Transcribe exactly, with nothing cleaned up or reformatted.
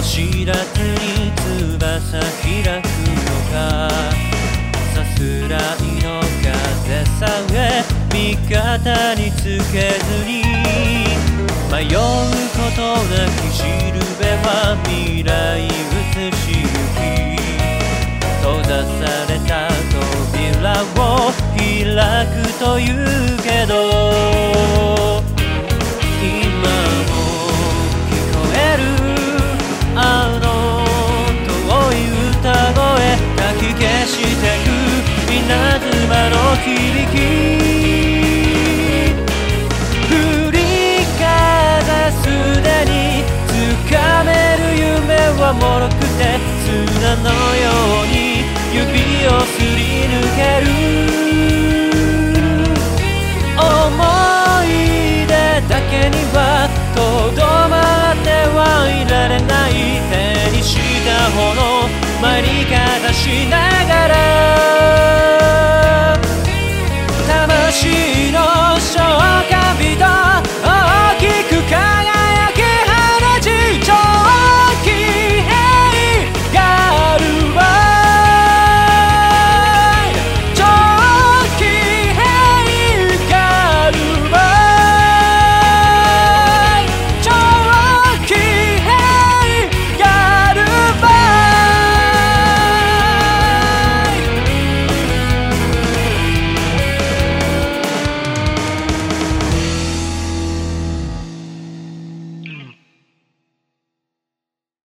知らずに翼開くのか、さすらいの風さえ味方につけずに、迷うことなきしるべは未来映し行き、閉ざされた扉を開くというけど、今も聞こえるあの遠い歌声、かき消してく稲妻の響き、振り風すでに掴める夢は脆くて砂のように指をすり抜ける、思い出だけにはとどまってはいられない、手にしたもの前にかざしない